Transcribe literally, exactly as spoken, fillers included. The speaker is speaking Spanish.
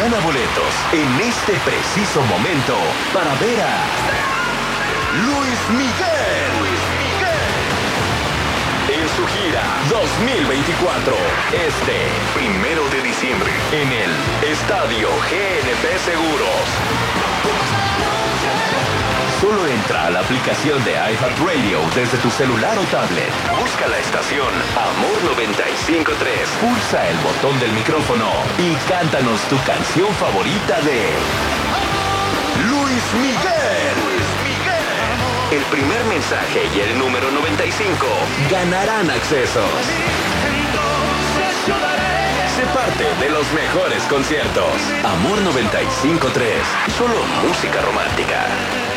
gana boletos en este preciso momento para ver a Luis Miguel. Luis Miguel. En su gira dos mil veinticuatro, este primero de diciembre, en el Estadio G N P Seguros. Solo entra a la aplicación de iHeartRadio desde tu celular o tablet. Busca la estación Amor noventa y cinco punto tres. Pulsa el botón del micrófono y cántanos tu canción favorita de Luis Miguel. Luis Miguel. El primer mensaje y el número noventa y cinco ganarán accesos. Sé parte de los mejores conciertos. Amor noventa y cinco punto tres. Solo música romántica.